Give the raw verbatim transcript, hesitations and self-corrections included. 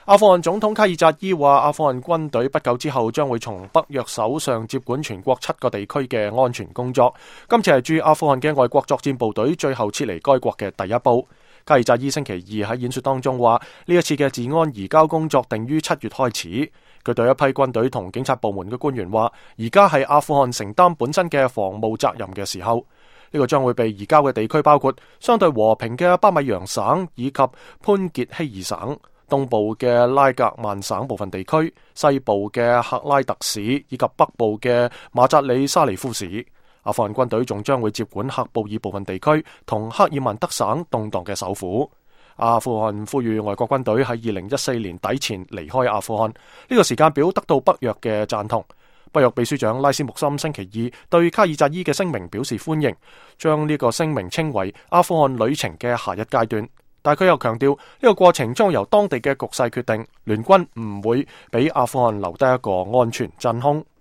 阿富汗總統卡爾扎伊話，阿富汗軍隊不久之後將會從北約手上接管全國七個地區嘅安全工作。今次係駐阿富汗嘅外國作戰部隊最後撤離該國嘅第一步。卡爾扎伊星期二喺演說當中話，呢一次嘅治安移交工作定於七月開始。佢對一批軍隊同警察部門嘅官員話，而家係阿富汗承擔本身嘅防務責任嘅時候。呢個將會被移交嘅地區包括相對和平嘅巴米揚省以及潘傑希爾省、東部嘅拉格曼省部分地區、西部嘅克拉特市以及北部嘅馬扎里沙尼夫市。阿富汗軍隊仲將會接管喀布爾部分地區同克爾曼德省動盪嘅首府。阿富汗呼籲外國軍隊喺二零一四年底前離開阿富汗，呢個時間表得到北約嘅贊同。北約秘書長拉斯穆森星期二對卡爾扎伊嘅聲明表示歡迎，將呢個聲明稱為阿富汗旅程嘅下一階段。但佢又強調，呢個過程將由當地嘅局勢決定，聯軍唔會俾阿富汗留低一個安全真空。